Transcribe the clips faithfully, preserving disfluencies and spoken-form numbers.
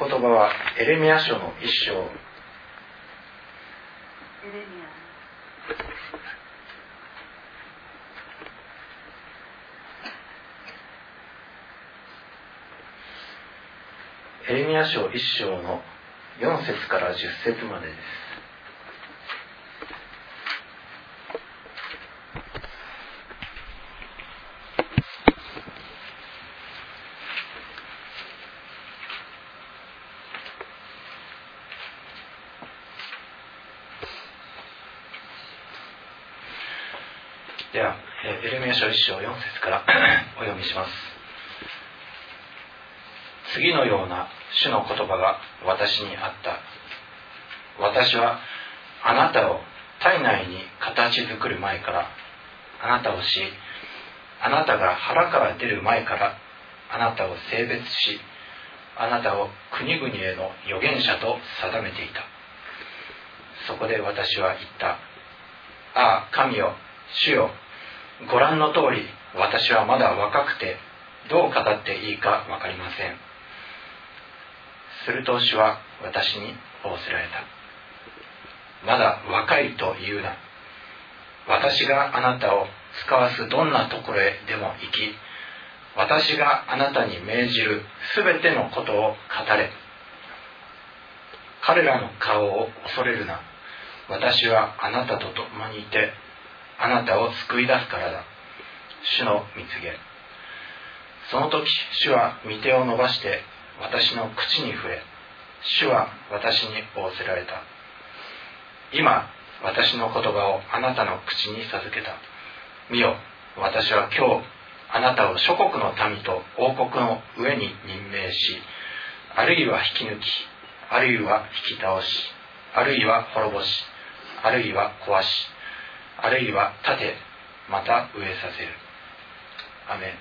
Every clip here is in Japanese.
言葉はエレミヤ書の一章。エレミヤエレミヤ書一章のよん節からじゅっ節までです。では、エレミヤ書一章よん節からお読みします。次のような主の言葉が私にあった。私はあなたを体内に形作る前から、あなたをし、あなたが腹から出る前からあなたを性別し、あなたを国々への預言者と定めていた。そこで私は言った。ああ、神よ、主よ、ご覧の通り、私はまだ若くて、どう語っていいか分かりません。すると主は私に仰せられた。まだ若いと言うな。私があなたを使わすどんなところへでも行き、私があなたに命じるすべてのことを語れ。彼らの顔を恐れるな。私はあなたと共にいて、あなたを救い出すからだ。主の御告げ。その時、主は御手を伸ばして私の口に触れ、主は私に仰せられた。今、私の言葉をあなたの口に授けた。見よ、私は今日、あなたを諸国の民と王国の上に任命し、あるいは引き抜き、あるいは引き倒し、あるいは滅ぼし、あるいは壊し、あるいは立て、また植えさせる。アメン。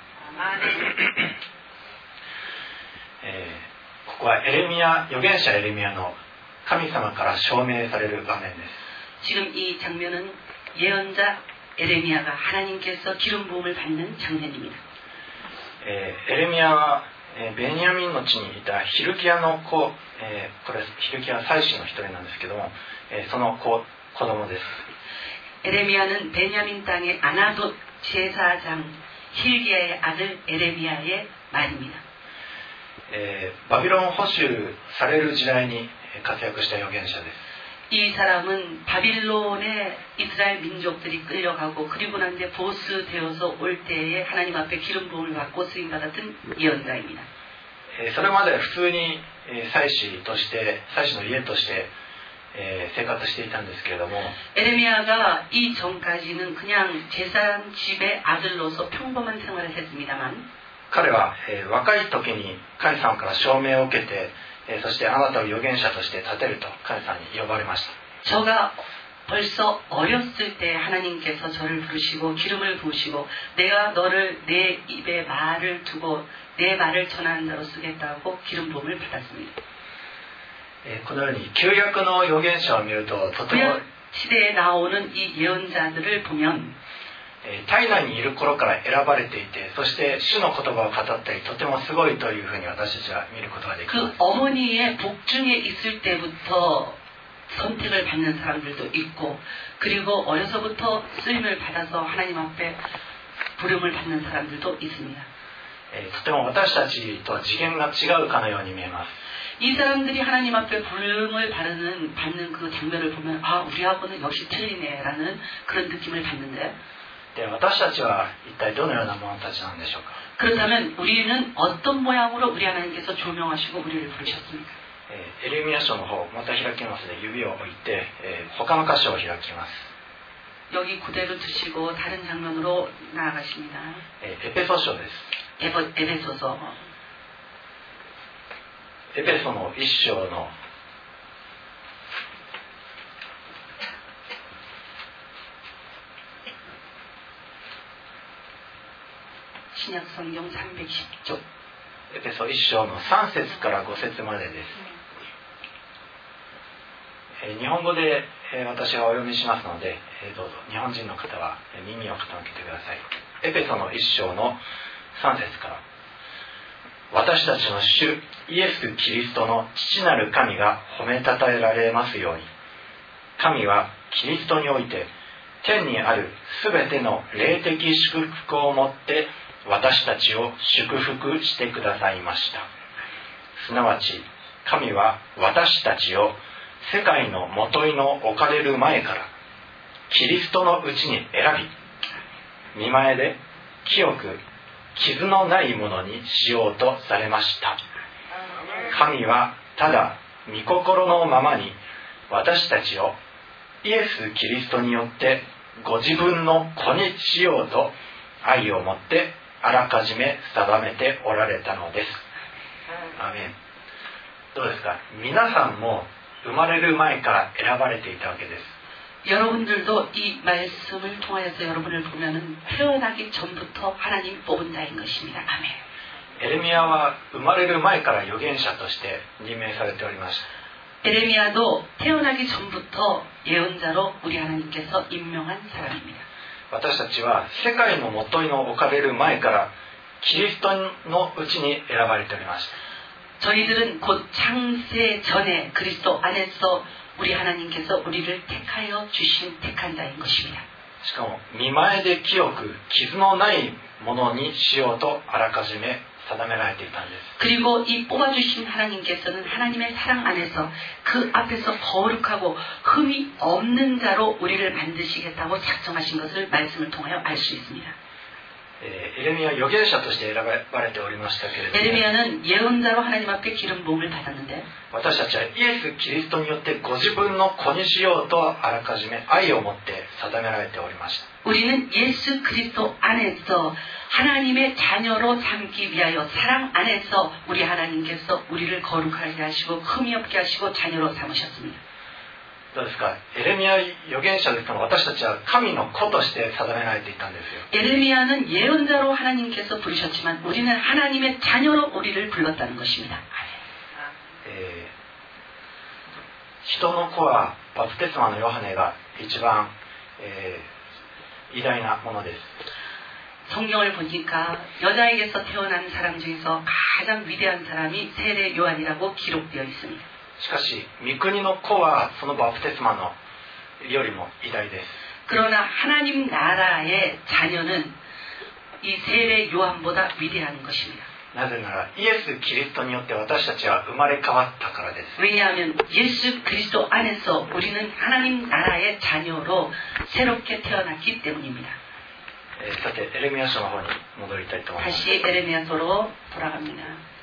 えー、ここはエレミヤ、預言者エレミヤの神様から証明される場面です。 지금 이 장면은 예언자 에레미야가 하나님께서 기름 부음을 받는 장면입니다. えー、エレミヤは、えー、ベニヤミンの地にいたヒルキヤの子、えー、これヒルキヤ祭司の一人なんですけども、えー、その子、子供です。 에레미야는 베냐민 땅의 아나돗 제사장 힐기야의 아들 에레미야의 말입니다. えー、バビロン捕囚される時代に活躍した預言者です。 이 사람은 바빌론에 이스라엘 민족들이 끌려가고 그리고 난 뒤에 보수되어서 올 때에 하나님 앞에 기름 부음을 받고 쓰임 받았던 예언자입니다. それまで普通に祭司として祭司の家として生活していたんですけれども、 에레미야가 이 전까지는 그냥 제사장 집의 아들로서 평범한 생활을 했습니다만, 彼は若い時に神様から証明を受けて、そしてあなたを預言者として立てると神様に呼ばれました。 저가 벌써 어렸을 때 하나님께서 저를 부르시고 기름을 부으시고 내가 너를 내 입에 말을 두고 내 말을 전하는 자로 쓰겠다고 기름 부음을 받았습니다. このように旧約の預言者を見るととても 시대에 나오는 이 예언자들을 보면 体内にいる頃から選ばれていて、そして主の言葉を語ったりとてもすごいというふうに私たちは見ることができます。 그 어머니의 복중에 있을 때부터 선택을 받는 사람들도 있고, 그리고 어려서부터 쓰임을 받아서 하나님 앞에 부름을 받는 사람들도 있습니다. とても私たちとは次元が違うかのように見えます。 이 사람들이 하나님 앞에 부름을 받는, 받는 그 장면을 보면 아, 우리하고는 역시 틀리네라는 그런 느낌을 받는데, で私たちは一体どのような者たちなんでしょうか。 그렇다면 우리는 어떤 모양으로 우리 하나님께서 조명하시고 우리를 부르셨습니까? エレミヤ書の方また開きますので指を置いて他の箇所を開きます。 여기 그대로 두시고 다른 장면으로 나아가십니다. エペソ書です。 에베, 에베소서. エペソの一章の 신약성경 삼백십 쪽. エペソ一章のさん節からご節までです。日本語で私がお読みしますので、どうぞ日本人の方は耳を傾けてください。エペソの一章のさん節から。 私たちの主イエス・キリストの父なる神が褒めたたえられますように。神はキリストにおいて天にあるすべての霊的祝福をもって私たちを祝福してくださいました。すなわち神は私たちを世界のもといの置かれる前からキリストのうちに選び、御前で清く傷のないものにしようとされました。神はただ御心のままに私たちをイエス・キリストによってご自分の子にしようと愛をもってあらかじめ定めておられたのです。アメン。どうですか？皆さんも生まれる前から選ばれていたわけです。 여러분들도 이 말씀을 통하여서 여러분을 보면은 태어나기 전부터 하나님 뽑은 자인 것입니다. 아멘. エレミヤは生まれる前から預言者として任命されておりました。 에레미야도 태어나기 전부터 예언자로 우리 하나님께서 임명한 사람입니다. 私たちは世界のもといの置かれる前からキリストのうちに選ばれておりました。 저희들은 곧 창세 전에 그리스도 안에서 우리 하나님께서 우리를 택하여 주신 택한 자인 것입니다. しかも御前で清く傷のないものにしようとあらかじめ定められていたんです。 그리고 이 뽑아주신 하나님께서는 하나님의 사랑 안에서 그 앞에서 거룩하고 흠이 없는 자로 우리를 만드시겠다고 작정하신 것을 말씀을 통하여 알 수 있습니다. エレミヤは預言者として選ばれておりましたけれども、 에레미야는 예언자로 하나님 앞에 기름 부음을 받았는데 私たちはイエス・キリストによってご自分の子にしようとあらかじめ愛を持って定められておりました。 우리는 예수 그리스도 안에서 하나님의 자녀로 삼기 위하여 사랑 안에서 우리 하나님께서 우리를 거룩하게 하시고 흠이 없게 하시고 자녀로 삼으셨습니다. どうですか？エレミヤ預言者ですから私たちは神の子として定められていたんですよ。 에레미야는 예언자로 하나님께서 부르셨지만 우리는 하나님의 자녀로 우리를 불렀다는 것입니다. えー、人の子はバプテスマのヨハネが一番、えー、偉大なものです。 성경을 보니까 여자에게서 태어난 사람 중에서 가장 위대한 사람이 세례 요한이라고 기록되어 있습니다. しかし御国の子はそのバプテスマのよりも偉大です。 그러나 하나님 나라의 자녀는 이 세례 요한보다 위대한 것입니다. なぜならイエス・キリストによって私たちは生まれ変わったからです。 왜냐하면 예수 그리스도 안에서 우리는 하나님 나라의 자녀로 새롭게 태어났기 때문입니다. えー、さてエレミヤ書の方に戻りたいと思います。 다시 에레미야서로 돌아갑니다.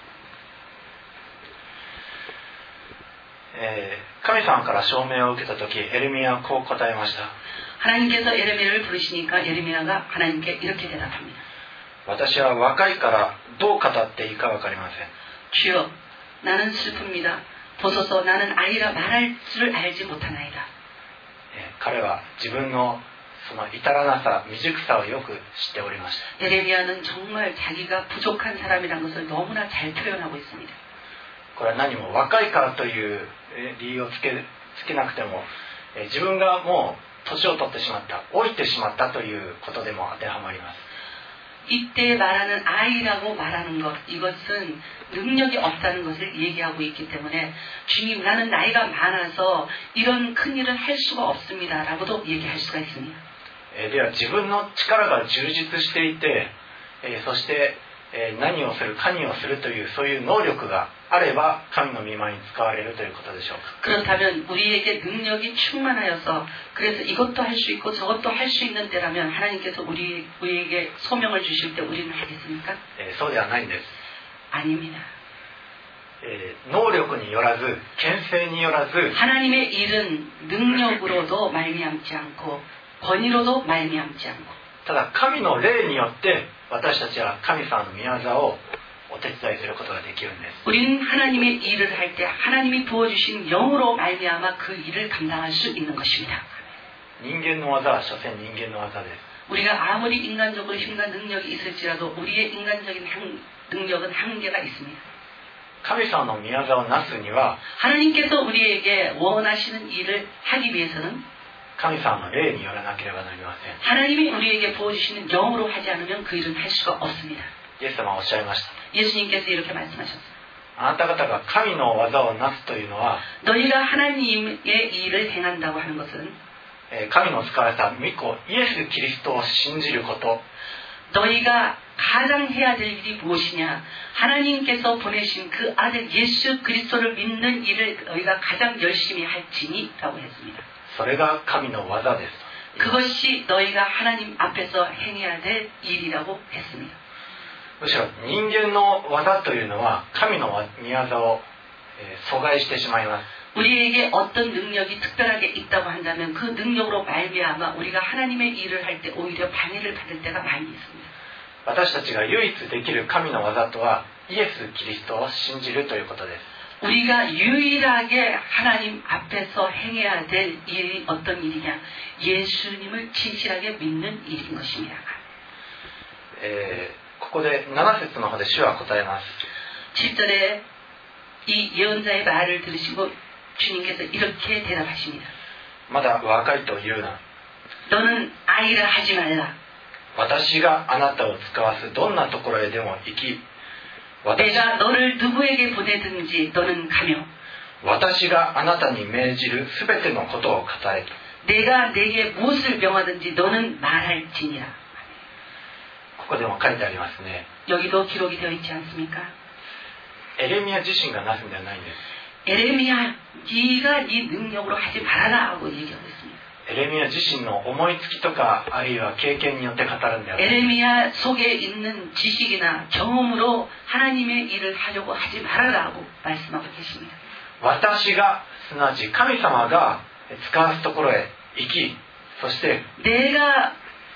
えー、神様から証明を受けた時エレミヤはこう答えました。 하나님께서 에레미야를 부르시니까 에레미야가 하나님께 이렇게 대답합니다. 私は若いからどう語っていいか分かりません。 주여 나는 슬픕니다. 보소서 나는 아이라 말할 줄 알지 못하나이다. えー、彼は自分のその至らなさ、未熟さをよく知っておりました。 에레미야는 정말 자기가 부족한 사람이라는 것을 너무나 잘 표현하고 있습니다. これは何も若いからという理由をつけ、つけなくても、えー、自分がもう年を取ってしまった、老いてしまったということでも当てはまります。 이때 말하는 아이라고 말하는 것, 이것은 능력이 없다는 것을 얘기하고 있기 때문에 주님 나는 나이가 많아서 이런 큰 일을 할 수가 없습니다 라고도 얘기할 수가 있습니다. えー、では自分の力が充実していて、えー、そして、えー、何をする何をするというそういう能力があれば神の御前に使われるということでしょうか。 그렇다면 우리에게 능력이 충만하여서 그래서 이것도 할 수 있고 저것도 할 수 있는 때라면 하나님께서 우리, 우리에게 소명을 주실 때 우리는 하겠습니까? えー、そうではないんです。 아닙니다. えー、能力によらず権勢によらず 하나님의 일은 능력으로도 말미암지 않고 권위로도 말미암지 않고 ただ神の霊によって私たちは神様の御業をお手伝いすることができるんです。 우리는 하나님의 일을 할 때 하나님이 부어주신 영으로 말미암아 그 일을 감당할 수 있는 것입니다. 人間の技は所詮人間の技です。 우리가 아무리 인간적으로 힘과 능력이 있을지라도 우리의 인간적인 한, 능력은 한계가 있습니다. 神様の御業をなすには 하나님께서 우리에게 원하시는 일을 하기 위해서는 神様の霊によらなければなりません。 하나님이 우리에게 부어주시는 영으로 하지 않으면 그 일은 할 수가 없습니다. イエス様はおっしゃいました。 예수님께서 이렇게 말씀하셨어요. あなた方が神の技をなすというのは、 너희가 하나님의 일을 행한다고 하는 것은 えー神の使われた御子イエス・キリストを信じること、 너희가 가장 해야 될 일이 무엇이냐? 하나님께서 보내신 그 아들 예수 그리스도를 믿는 일을 너희가 가장 열심히 할지니라고 했습니다. それが神の技です。 그것이 너희가 하나님 앞에서 행해야 될 일이라고 했습니다. むしろ人間の技というのは神の御業を、えー阻害してしまいます。 우리에게 어떤 능력이 특별하게 있다고 한다면 그 능력으로 말미암아 우리가 하나님의 일을 할 때 오히려 방해를 받을 때가 많이 있습니다. 私たちが唯一できる神の技とはイエス・キリストを信じるということです。 우리가 유일하게 하나님 앞에서 행해야 될 일이 어떤 일이냐? 예수님을 진실하게 믿는 일인 것입니다. えーここでなな節の方で主は答えます。 칠 절에 이 예언자의 말을 들으시고 주님께서 이렇게 대답하십니다. まだ若いと言うな。 너는 아이라 하지 말라. 私があなたを使わすどんなところへでも行き、私, 내가 너를 누구에게 보내든지 너는 가며 私があなたに命じるすべてのことを語れと。 내가 내게 무엇을 명하든지 너는 말할지니라. ここでも書いてありますね。 여기도 기록이 되어 있지 않습니까? エレミヤ自身がなすんではないんです。 에레미야, 네가 네 능력으로 하지 말아라 하고 얘기하고 있습니다. エレミヤ自身の思いつきとかあるいは経験によって語るんではない。 에레미야 속에 있는 지식이나 경험으로 하나님의 일을 하려고 하지 말아라 하고 말씀하고 계십니다. 私がすなわち神様が使わすところへ行き、そして 내가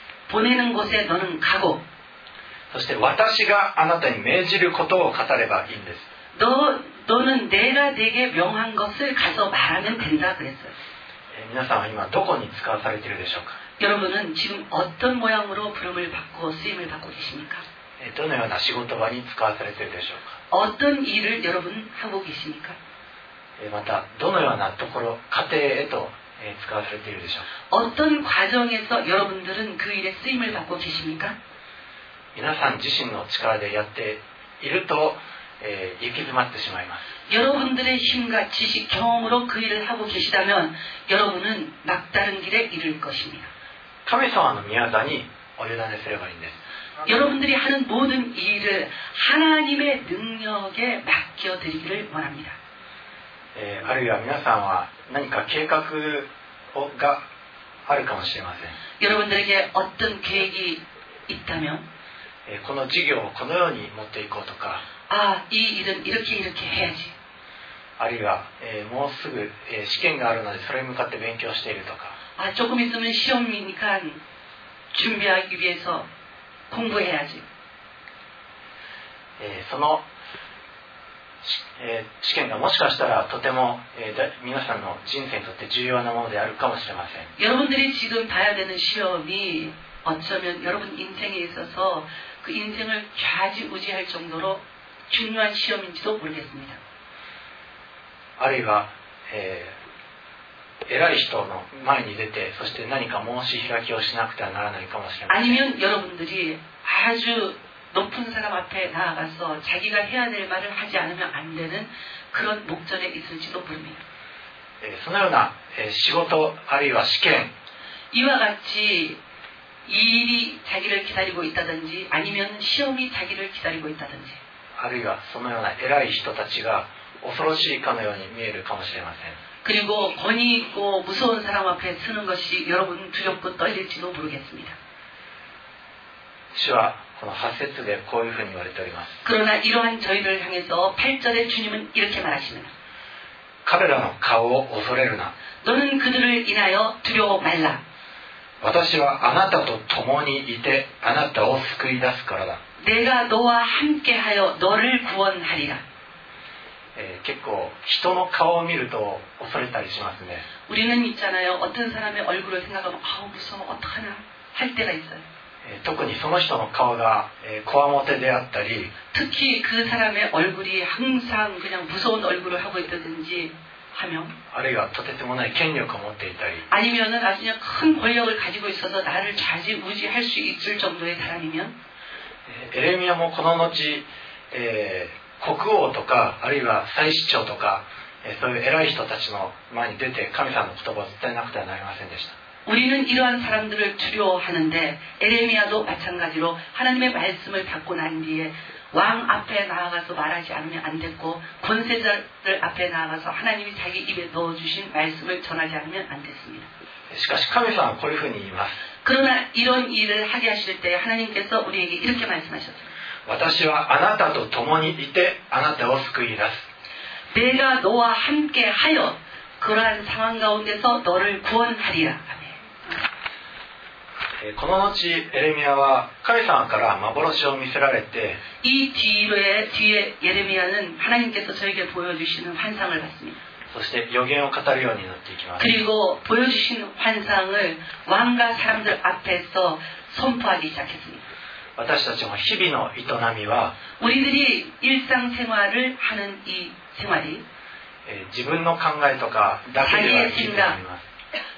보내는 곳에 너는 가고 そして私があなたに命じることを語ればいいんです。 너, 너는 내가 내게 명한 것을 가서 말하면 된다 그랬어요. えー皆さんは今どこに使わされているでしょうか。 여러분은 지금 어떤 모양으로 부름을 받고 쓰임을 받고 계십니까? えーどのような仕事場に使わされているでしょうか。 어떤 일을 여러분 하고 계십니까? えーまたどのようなところ家庭へとえー使わされているでしょうか。 어떤 과정에서 여러분들은 그 일에 쓰임을 받고 계십니까? 皆さん自身の力でやっていると、えー行き詰まってしまいます。 여러분들의 힘과 지식, 경험으로 그 일을 하고 계시다면 여러분은 막다른 길에 이를 것입니다. 神様の御業にお委ねすればいいんです。 여러분들이 하는 모든 일을 하나님의 능력에 맡겨드리기를 원합니다. えーあるいは皆さんは何か計画をがあるかもしれません。 여러분들에게 어떤 계획이 있다면 えーこの事業をこのように持っていこうとか、 아, 이 일은 이렇게 이렇게 해야지. あるいは、えーもうすぐ、えー試験があるのでそれに向かって勉強しているとか、 아, 조금 있으면 시험이니까 준비하기 위해서 공부해야지. えーその、しえー試験がもしかしたらとても、えーだ皆さんの人生にとって重要なものであるかもしれません。 여러분들이 지금 봐야 되는 시험이 어쩌면 여러분 인생에 있어서 그 인생을 좌지우지할 정도로 중요한 시험인지도 모르겠습니다. あるいは、えー偉い人の前に出てそして何か申し開きをしなくてはならないかもしれません。 아니면 여러분들이 아주 높은 사람 앞에 나아가서 자기가 해야 될 말을 하지 않으면 안 되는 그런 목전에 있을지도 모릅니다. えーそのような、えー仕事あるいは試験 이와 같이 이 일이 자기를 기다리고 있다든지 아니면 시험이 자기를 기다리고 있다든지 あるいはそのような偉い人たちが恐ろしいかのように見えるかもしれません。 그리고 권위 있고 무서운 사람 앞에 서는 것이 여러분 두렵고 떨릴지도 모르겠습니다. 主はこのはち節でこういうふうに言われております。 그러나 이러한 저희를 향해서 팔 절에 주님은 이렇게 말하십니다. 彼らの顔を恐れるな。 너는 그들을 인하여 두려워 말라. 私はあなたと共にいてあなたを救い出すからだ。 내가 너와 함께하여 너를 구원하리라. えー結構人の顔を見ると恐れたりしますね。 우리는 있잖아요. 어떤 사람의 얼굴을 생각하면 아우 무서워 어떡하나 할 때가 있어요. えー特にその人の顔がこわもてであったり 특히 그 사람의 얼굴이 항상 그냥 무서운 얼굴을 하고 있다든지 하면 あるいはとてつもない権力を持っていたり 아니면은 아주 그냥 큰 권력을 가지고 있어서 나를 좌지우지할 수 있을 정도의 사람이면 エレミヤもこの後えー、国王とかあるいは祭司長とか、えー、そういう偉い人たちの前に出て神様の言葉を伝えなくてはなりませんでした。 우리는 이러한 사람들을 두려워하는데 에레미야도 마찬가지로 하나님의 말씀을 받고 난 뒤에 왕 앞에 나아가서 말하지 않으면 안 됐고 권세자들 앞에 나아가서 하나님이 자기 입에 넣어주신 말씀을 전하지 않으면 안 됐습니다. しかし神様はこういうふうに言います。 그러나 이런 일을 하게 하실 때 하나님께서 우리에게 이렇게 말씀하셨습니다. 私はあなたと共にいてあなたを救い出す。 내가 너와 함께 하여 그러한 상황 가운데서 너를 구원하리라. この後エレミヤは神様から幻を見せられて 이 뒤에, 뒤에 예레미야는 하나님께서 저에게 보여주시는 환상을 봤습니다. そして予言を語るようになっていきます。 그리고 보여주신 환상을 왕과 사람들 앞에서 선포하기 시작했습니다. 私たちも日々の営みは 우리들이 일상생활을 하는 이 생활이 自分の考えとかだけでは生きてなります。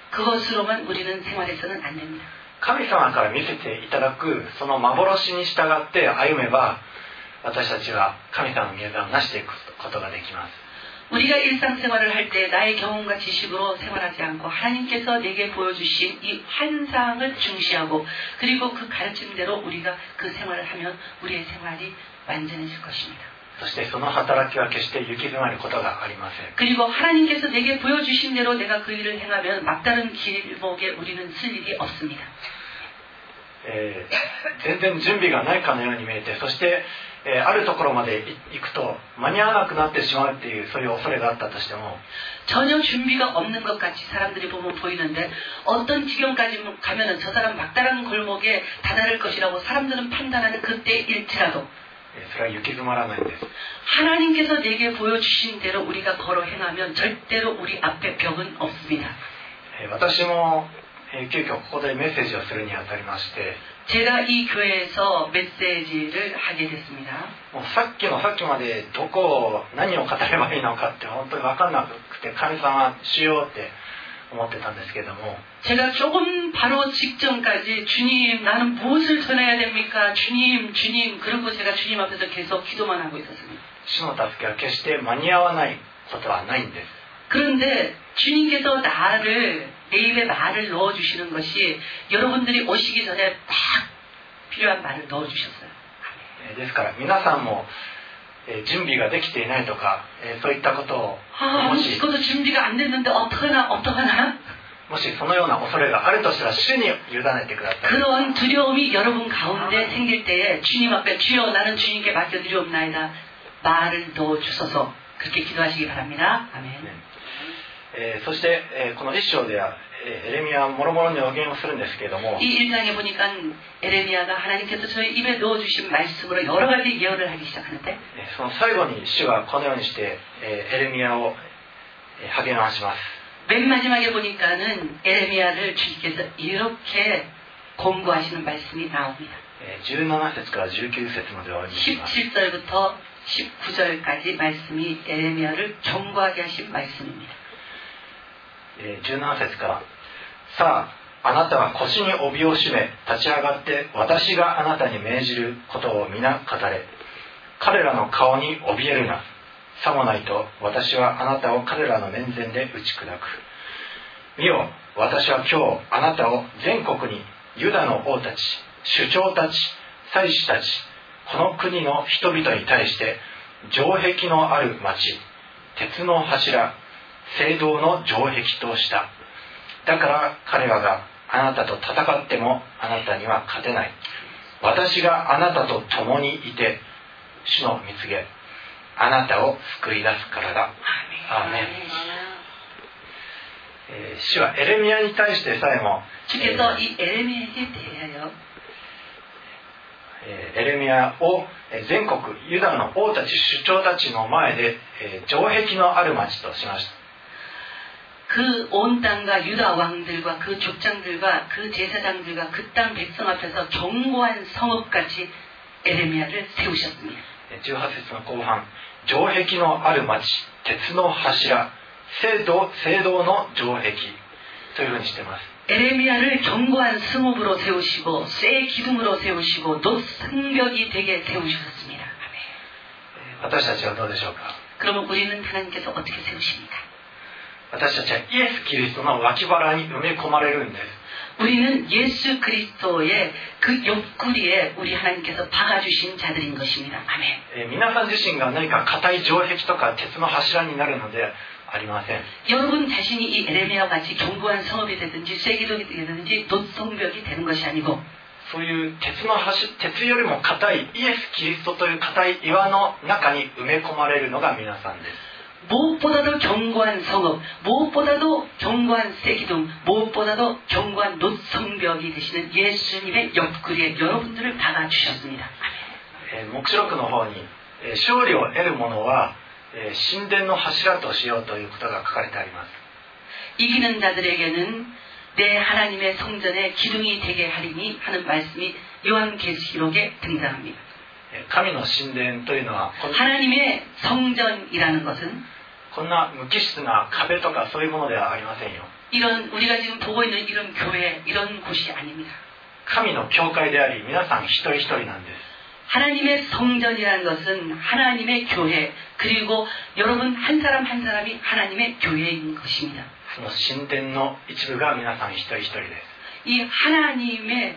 그것으로만 우리는 생활해서는 안 됩니다. 神様から見せていただくその幻に従って歩めば私たちは神様の御業を成していくことができます。 우리가 일상생활을 할 때 나의 경험과 지식으로 생활하지 않고 하나님께서 내게 보여주신 이 환상을 중시하고 그리고 그 가르침대로 우리가 그 생활을 하면 우리의 생활이 완전해질 것입니다. そしてその働きは決して行き詰まることがありません。 그리고 하나님께서 내게 보여주신 대로 내가 그 일을 행하면 막다른 길목에 우리는 쓸 일이 없습니다. えー、全然準備がないかのように見えてそして、えー、あるところまで行くと間に合わなくなってしまうっていうそういう恐れがあったとしても 전혀 준비가 없는 것 같이 사람들이 보면 보이는데 어떤 지경까지 가면은 저 사람 막다른 골목에 다다를 것이라고 사람들은 판단하는 그때일지라도 それは行き詰まらないんです。 하나님께서 내게 보여주신 대로 우리가 걸어 행하면 절대로 우리 앞에 벽은 없습니다. 私も急遽ここでメッセージをするにあたりまして 제가 이 교회에서 메시지를 하게 됐습니다. もうさっきのさっきまでどこを何を語ればいいのかって本当に分かんなくて神様主よって思ってたんですけども 제가 조금 바로 직전까지 주님 나는 무엇을 전해야 됩니까? 주님 주님 그러고 제가 주님 앞에서 계속 기도만 하고 있었습니다. 主の助けは決して間に合わないことはないんです。 그런데 주님께서 나를 내 입에 말을 넣어주시는 것이 여러분들이 오시기 전에 딱 필요한 말을 넣어주셨어요. ですから皆さんも準備ができていないとかそういったことを 아, もし 그것도 준비가 안 됐는데 어떡하나 어떡하나 もしそのような恐れがあるとしたら主に委ねてください。 그런 두려움이 여러분 가운데 생길 때에 주님 앞에 주여 나는 주님께 맡겨드리옵나이다 말을 넣어주셔서 그렇게 기도하시기 바랍니다. 아멘. えー、そして、えー、この一章では、えー、エレミヤはもろもろに予言をするんですけれども 이 일 장에 보니까 에레미야가 하나님께서 저의 입에 넣어주신 말씀으로 여러 가지 예언을 하기 시작하는데 えー、その最後に主はこのようにして、えー、エレミヤを、えー、励まします。 맨 마지막에 보니까는 에레미야를 주님께서 이렇게 공부하시는 말씀이 나옵니다. えー、じゅうなな節からじゅうきゅう節までお読みします。 십칠 절부터 십구 절까지 말씀이 에레미야를 경고하게 하신 말씀입니다. じゅうなな節からさああなたは腰に帯を締め立ち上がって私があなたに命じることを皆語れ彼らの顔に怯えるなさもないと私はあなたを彼らの面前で打ち砕く見よ私は今日あなたを全国にユダの王たち首長たち祭司たちこの国の人々に対して城壁のある町鉄の柱聖堂の城壁とした。だから彼らがあなたと戦ってもあなたには勝てない。私があなたと共にいて主の蜜げあなたを救い出すからだ。アーメン。えー、主はエレミヤに対してさえも、 주께서 이 에레미야에게 대하여 エレミヤを全国ユダの王たち首長たちの前で城壁のある町としました。 그 온 땅과 유다 왕들과 그 족장들과 그 제사장들과 그 땅 백성 앞에서 견고한 성읍같이 에레미야를 세우셨습니다. じゅうはち節の後半、城壁のある町、鉄の柱、聖堂、聖堂の城壁というふうにしています。 에레미야를 견고한 성읍으로 세우시고 쇠 기둥으로 세우시고 놋 성벽이 되게 세우셨습니다. 私たちはどうでしょうか。 그러면 우리는 하나님께서 어떻게 세우십니까? 私たちはイエス・キリストの脇腹に埋め込まれるんです。 우리는 예수 그리스도의 그 옆구리에 우리 하나님께서 박아주신 자들인 것입니다. 아멘. えー皆さん自身が何か硬い城壁とか鉄の柱になるのではありません。 여러분 자신이 이 에레미야와 같이 견고한 성읍이 되든지 쇠기둥이 되든지 돛성벽이 되는 것이 아니고 そういう鉄の柱、鉄よりも硬いイエス・キリストという硬い岩の中に埋め込まれるのが皆さんです。 무엇보다도 견고한 성읍, 무엇보다도 견고한 쇠기둥, 무엇보다도 견고한 돛성벽이 되시는 예수님의 옆구리에 여러분들을 박아주셨습니다. えー黙示録の方に、えー勝利を得る者は、えー神殿の柱としようということが書かれてあります。 이기는 자들에게는 내 하나님의 성전에 기둥이 되게 하리니 하는 말씀이 요한계시록에 등장합니다. えー神の神殿というのはこん 하나님의 성전이라는 것은 こんな無機質な壁とかそういうものではありませんよ。 이런 우리가 지금 보고 있는 이런 교회, 이런 곳이 아닙니다. 神の教会であり皆さん一人一人なんです。 하나님의 성전이라는 것은 하나님의 교회, 그리고 여러분 한 사람 한 사람이 하나님의 교회인 것입니다. その神殿の一部が皆さん一人一人です。 이 하나님의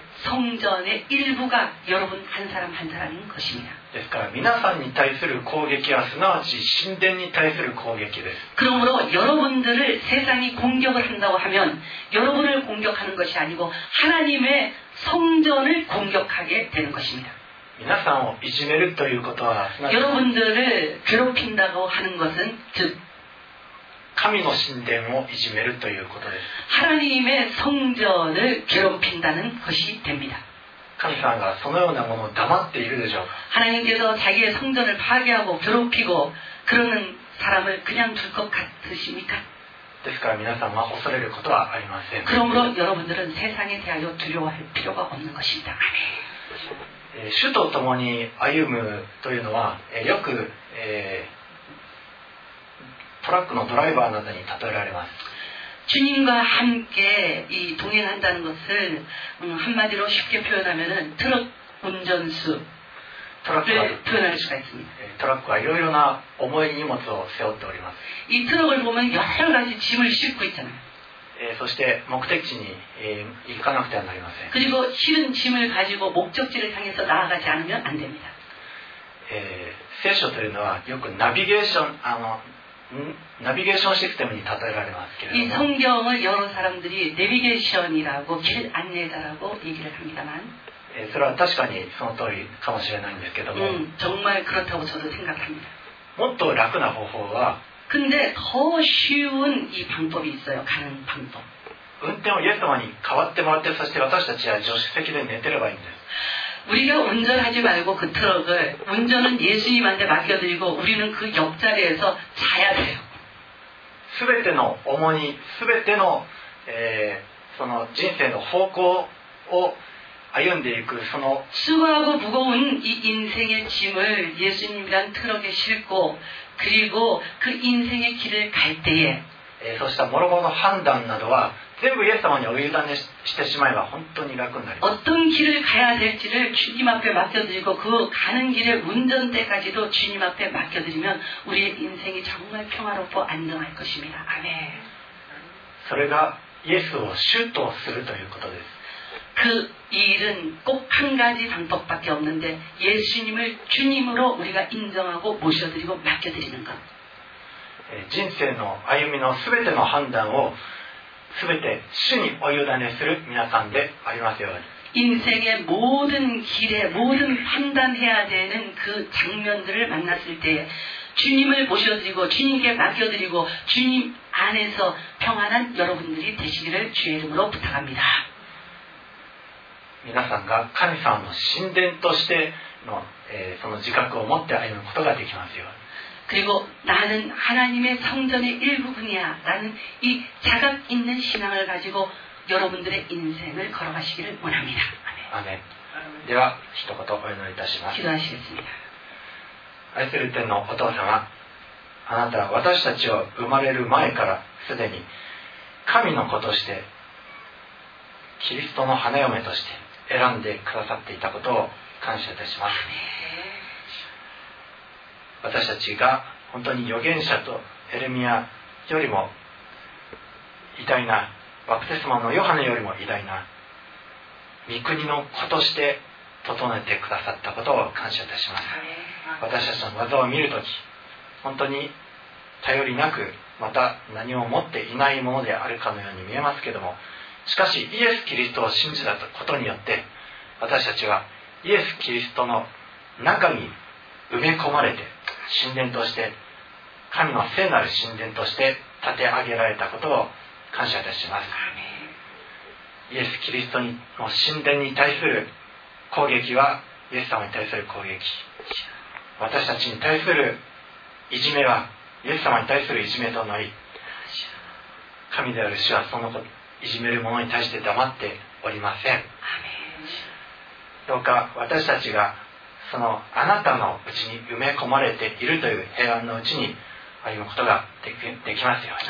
성전의 일부가 여러분 한 사람 한 사람인 것입니다. ですから皆さんに対する攻撃はすなわち神殿に対する攻撃です。 그러므로 여러분들을 세상이 공격을 한다고 하면 여러분을 공격하는 것이 아니고 하나님의 성전을 공격하게 되는 것입니다. 皆さんをいじめるということはすなわち 여러분들을 괴롭힌다고 하는 것은 즉 神の神殿をいじめるということです。 하나님의 성전을 괴롭힌다는 것이 됩니다. 神様がそのようなものを黙っているでしょうか。 하나님께서 자기의 성전을 파괴하고 괴롭히고 그러는 사람을 그냥 둘 것 같으십니까? ですから皆さんは恐れることはありません。 그러므로 여러분들은 세상에 대하여 두려워할 필요가 없는 것입니다. 아멘. えー主と共に歩むというのは、えーよく、えートラックのドライバーなどに例えられます。 주님과 함께 이 동행한다는 것을 음, 한마디로 쉽게 표현하면은 트럭 운전수를 トラックは、 표현할 수가 있습니다. えートラックはいろいろな重い荷物を背負っております。 이 트럭을 보면 여러 가지 짐을 싣고 있잖아요. えーそして目的地に、えー行かなくてはなりません。 그리고 실은 짐을 가지고 목적지를 향해서 나아가지 않으면 안 됩니다. えー聖書というのはよくナビゲーションあのんナビゲーションシステムに例えられますけれ 이 ども、 성경을 여러 사람들이 내비게이션이라고 길 안내자라고 얘기를 합니다만 えーそれは確かにその通りかもしれないんですけども、 음, 정말 그렇다고 저도 생각합니다. もっと楽な方法は 근데 더 쉬운 이 방법이 있어요. 가는 방법. 運転をイエス様に代わってもらって、そして私たちは助手席で寝てればいいんです。 우리가 운전하지 말고 그 트럭을 운전은 예수님한테 맡겨드리고 우리는 그 옆자리에서 자야 돼요. すべての重荷、すべての、えーその人生の方向を歩んでいくその 수고하고 무거운 이 인생의 짐을 예수님이란 트럭에 싣고 그리고 그 인생의 길을 갈 때에 えーそうした諸々の判断などは全部イエス様にお委ねしてしまえば本当に楽になります。 어떤 길을 가야 될지를 주님 앞에 맡겨드리고 그 가는 길의 운전대까지도 주님 앞에 맡겨드리면 우리의 인생이 정말 평화롭고 안정할 것입니다. 아멘. それがイエスを主とするということです。 그 일은 꼭 한 가지 방법밖에 없는데 예수님을 주님으로 우리가 인정하고 모셔드리고 맡겨드리는 것. えー人生の歩みのすべての判断をすべて主にお委ねする皆さんでありますように。 인생의 모든 길에 모든 판단해야 되는 그 장면들을 만났을 때 주님을 모셔드리고 주님께 맡겨드리고 주님 안에서 평안한 여러분들이 되시기를 주의 이름으로 부탁합니다. 皆さんが神様の神殿としての、えーその自覚を持って歩むことができますように。 그리고 나는 하나님의 성전의 일부분이야 라는 이 자각 있는 신앙을 가지고 여러분들의 인생을 걸어가시기를 원합니다. アメン。では一言お祈りいたします。 기도하시겠습니다. 愛する天のお父様、あなたは私たちを生まれる前からすでに神の子としてキリストの花嫁として選んでくださっていたことを感謝いたします。 私たちが本当に預言者とエレミヤよりも偉大な、バプテスマのヨハネよりも偉大な御国の子として整えてくださったことを感謝いたします。私たちの技を見るとき、本当に頼りなく、また何も持っていないものであるかのように見えますけども、しかしイエス・キリストを信じたことによって、私たちはイエス・キリストの中に埋め込まれて、神殿として、神の聖なる神殿として建て上げられたことを感謝いたします。イエス・キリストの神殿に対する攻撃はイエス様に対する攻撃、私たちに対するいじめはイエス様に対するいじめとなり、神である主はそのいじめる者に対して黙っておりません。どうか私たちがそのあなたのうちに埋め込まれているという平安のうちに歩むことがで き, できますよ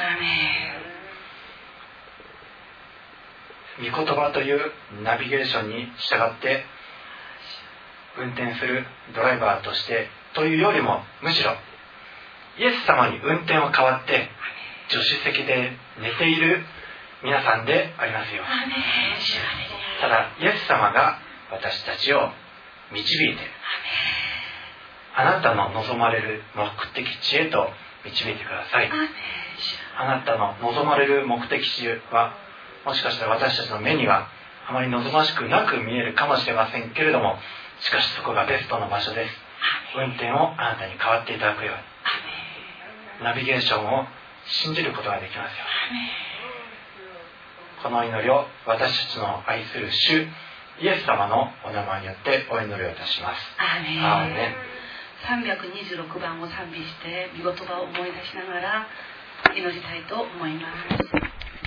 うに。御言葉というナビゲーションに従って運転するドライバーとしてというよりも、むしろイエス様に運転を代わって助手席で寝ている皆さんでありますよ。ただイエス様が私たちを導いて、あなたの望まれる目的地へと導いてください。あなたの望まれる目的地は、もしかしたら私たちの目にはあまり望ましくなく見えるかもしれませんけれども、しかしそこがベストの場所です。運転をあなたに代わっていただくように、ナビゲーションを信じることができますよ。この祈りを私たちの愛する主イエス様のお名前によってお祈りをいたします。 アーメン。 アーメン。 さんびゃくにじゅうろくばんを賛美して御言葉を思い出しながら祈りたいと思います。